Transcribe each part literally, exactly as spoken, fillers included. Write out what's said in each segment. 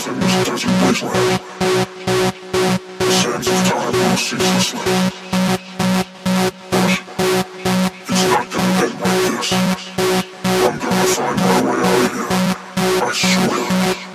within this desert wasteland. The sands of time will ceaselessly. But it's not gonna end like this. I'm gonna find my way out of here. I swear.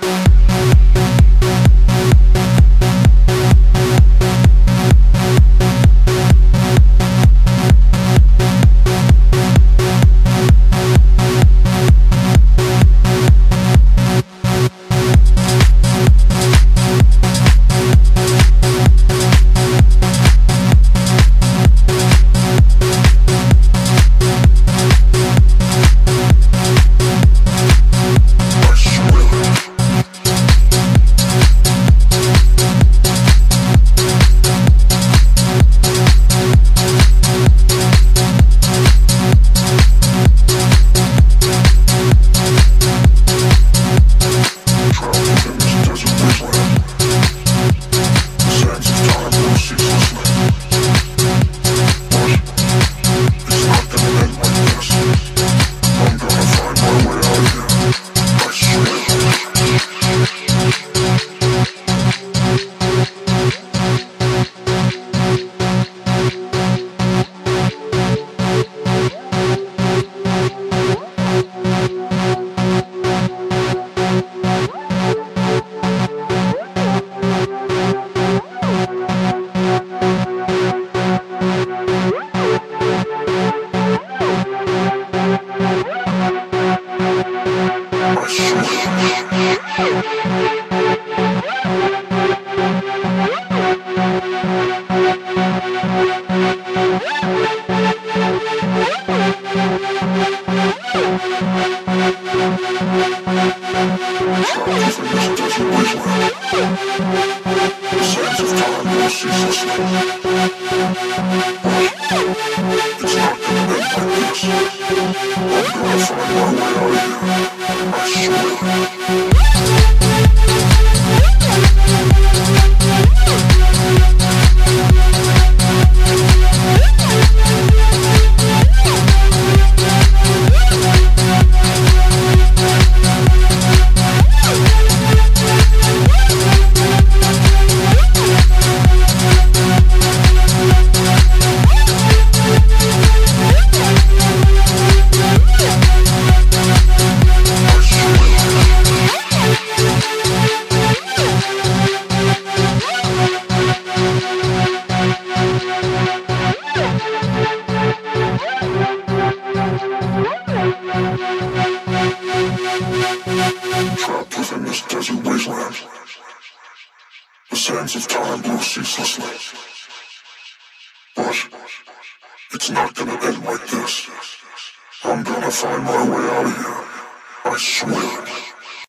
Trapped within this desert wasteland, the sands of time will ceaselessly. But it's not gonna end like this. I'm gonna find my way out of here. I swear it.